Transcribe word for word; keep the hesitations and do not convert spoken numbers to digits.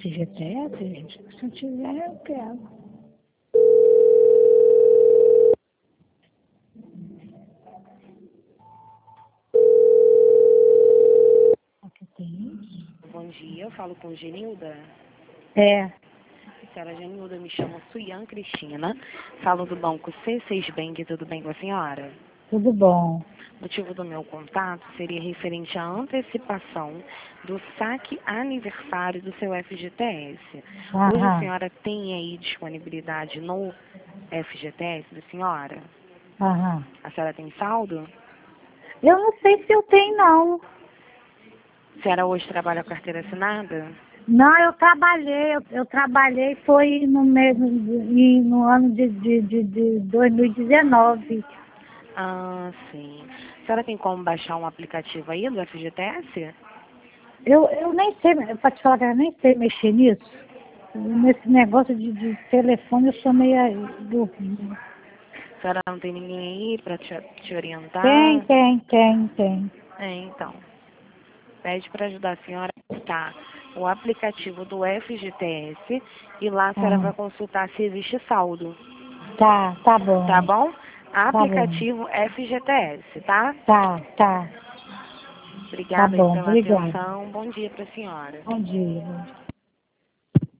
F G T S, gente? Se não tiver, eu quero. Aqui tem. Bom dia, eu falo com Genilda. É. Senhora Genilda, me chamo Suyan Cristina, falo do banco C seis Bank, tudo bem com a senhora? Tudo bom. O motivo do meu contato seria referente à antecipação do saque aniversário do seu F G T S. Hoje a Aham. senhora tem aí disponibilidade no F G T S da senhora? Aham. A senhora tem saldo? Eu não sei se eu tenho, não. A senhora hoje trabalha com carteira assinada? Não, eu trabalhei, eu, eu trabalhei foi no mesmo, e no ano de, de, de, de dois mil e dezenove. Ah, sim. A senhora tem como baixar um aplicativo aí do F G T S? Eu, eu nem sei, para te falar que eu nem sei mexer nisso. Nesse negócio de, de telefone eu sou meio burrinha. A senhora não tem ninguém aí para te, te Tem, orientar? tem, tem, tem. É, então. Pede para ajudar a senhora a botar o aplicativo do F G T S e lá a senhora vai Ah, consultar se existe saldo. tá, tá Tá bom, bom? tá bom. Aplicativo F G T S, tá? Tá, tá, tá Obrigada aí bom, pela obrigada. atenção. Bom dia para a senhora. Bom dia.